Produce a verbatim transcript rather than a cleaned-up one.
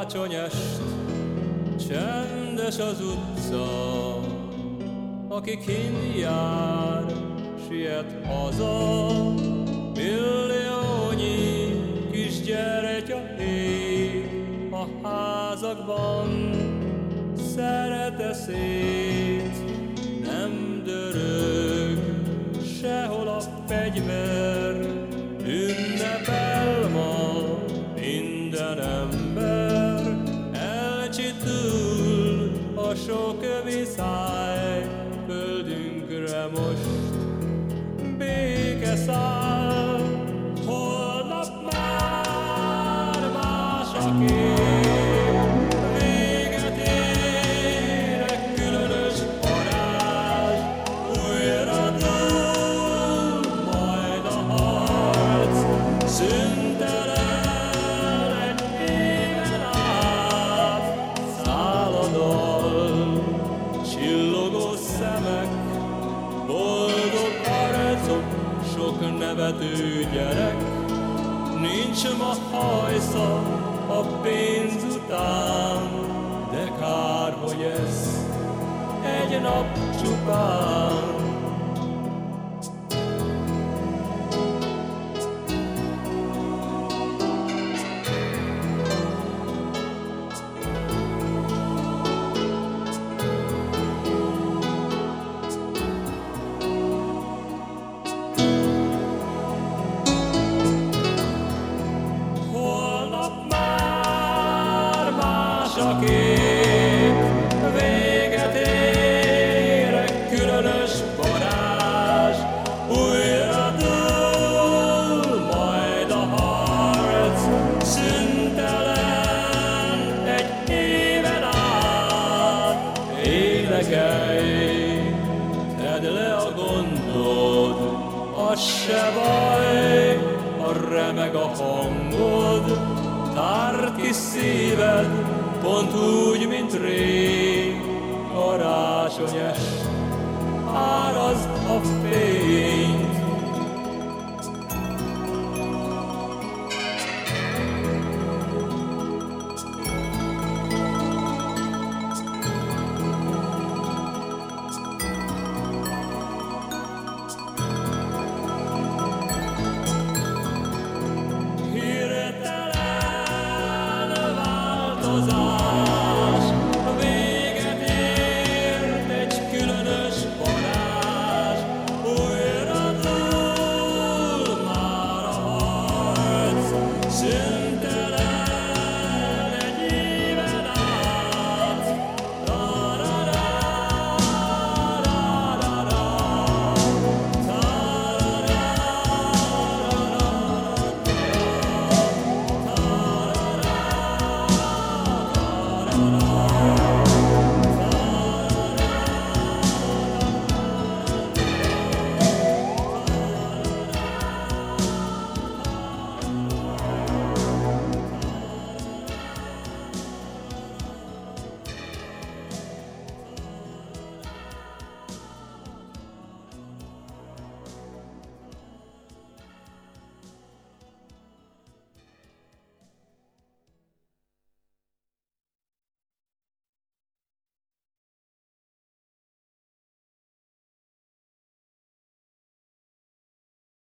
Karácsony est, csendes az utca, aki kinn jár, siet haza. Milliónyi kis gyertya ég a házakban, szerete szét, nem dörög sehol a fegyver. Ünnepel ma minden ember, elcsitul a sok viszály, földünkre most béke száll. Holnap már más a kép, véget ér egy különös varázs, újra dúl majd a harc, szüntelen egy éven át száll a dal. Csillogó szemek, boldog arcok, sok nevető gyerek, nincs ma hajsza a pénz után, de kár, hogy ez egy nap csupán. A kép, véget ér egy különös varázs, újra dúl majd a harc, szüntelen egy éven át. Énekelj, tedd le a gondod, az se baj, ha remeg a hangod, tárd ki szíved, pont úgy, mint rég. Karácsony est, árazd a fény,